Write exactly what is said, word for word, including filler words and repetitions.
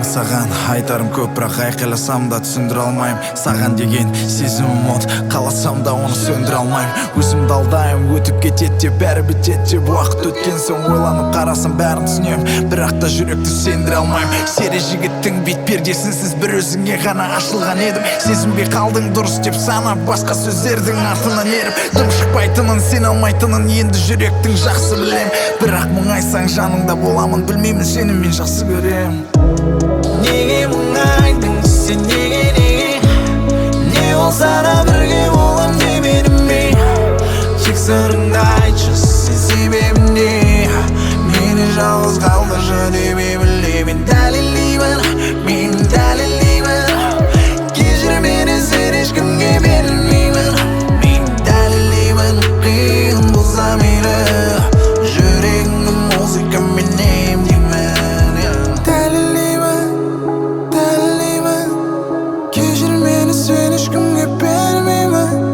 саған айтарым көп, бірақ айқайласам да түсіндіре алмайм. Саған деген сезімім от, қаласам да оны сөндіре алмайм. Өзімді алдайым, өтіп кетеді деп бәрі бітеді деп. Уақыт өткен соң ойланып қарасам бәрін түсінем, бірақ та жүректі сендіре алмайм. Сері жігіттің бет пердесінсіз бір өзіңе ғана ашылған едім. Сезінбей қалдың дұрыс деп санап, басқа сөздердің артынан еріп, дым шықпайтынын, сен алмайтынын енді жүректің жақсы білем. Бірақ мұңайсаң жаныңда боламын, білмеймін сені мен жақсы көрем. Неге мұңайдың сен, неге, неге? Не болса да бірге болам демедім бе? Тек сырыңды айтшы, сен себебін не? Мені жалғыз қалдыршы деп білемін. Дәлелдеймін, мен дәлелдеймін. Кешір мені, сен ешкімге берілмеймін. Мен дәлелдеймін, қиын болса мейлі. Жүрегімнің музыкамен емдеймін. Дәлелдеймін, дәлелдеймін. Кешір мені, сен ешкімге бермеймін.